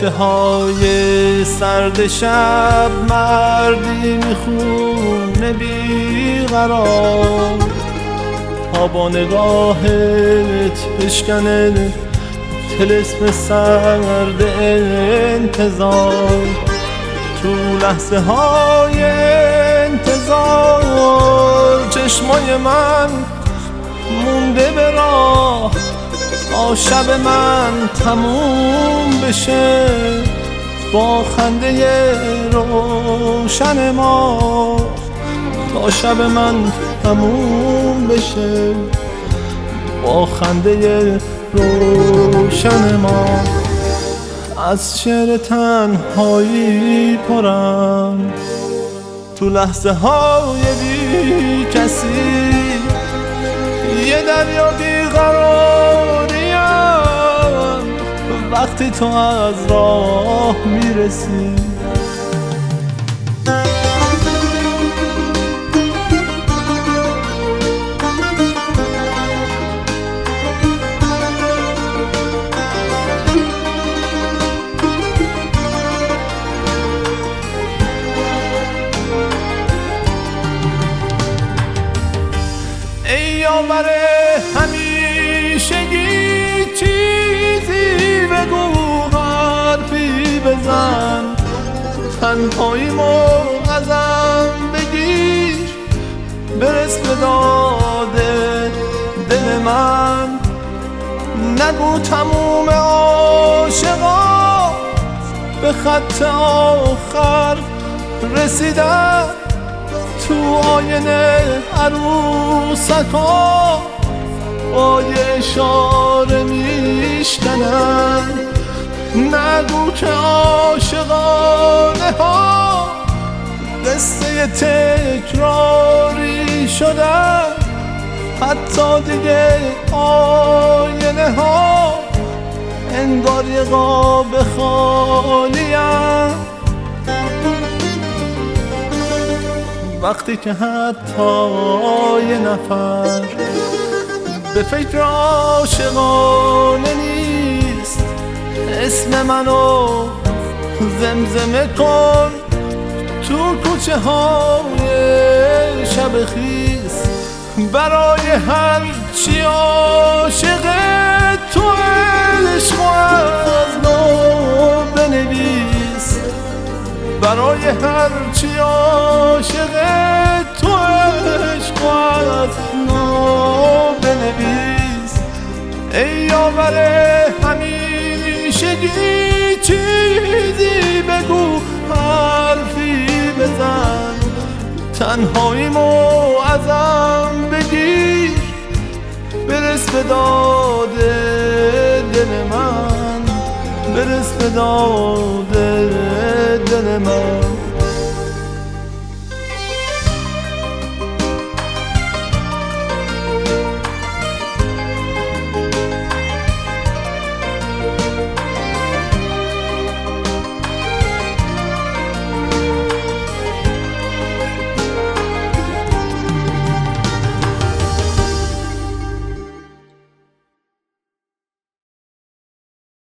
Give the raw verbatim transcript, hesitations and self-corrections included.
کوچه های سرد شب مردی میخونه بیقرار تا با نگاهت بشکنه طلسم سرد انتظار. تو لحظه های انتظار چشمای من مونده به راه تا شب من تموم بشه با خنده روشن ما. تا شب من تموم بشه با خنده روشن ما. از شعر تنهایی پرم تو لحظه های بی کسی، یه دریا بیقراریم وقتی تو از راه میرسی. ای یاور همیشگی چیزی بگو، حرفی بزن، تنهاییمو ازم بگیر، برس به داد دل من. نگو تموم عاشقا به خط آخر رسیدن، تو آینه عروسکا با یه اشاره میشکنن. نگو که عاشقانه ها قصه تکراری شدن، حتی دیگه آینه ها انگار یه قاب خالیم. وقتی که حتی یه نفر به فکر عاشقانه نیست، اسم منو زمزمه کن تو کوچه های شب خیز. برای هر چی عاشق تو عشق از نو بنویس، برای هر چی عاشق تو عشق از نو بنویس. ای یاور همیشگی چیزی بگو، حرفی بزن، تنهاییمو ازم بگیر، برس به داد دل من، برس به داد دل من.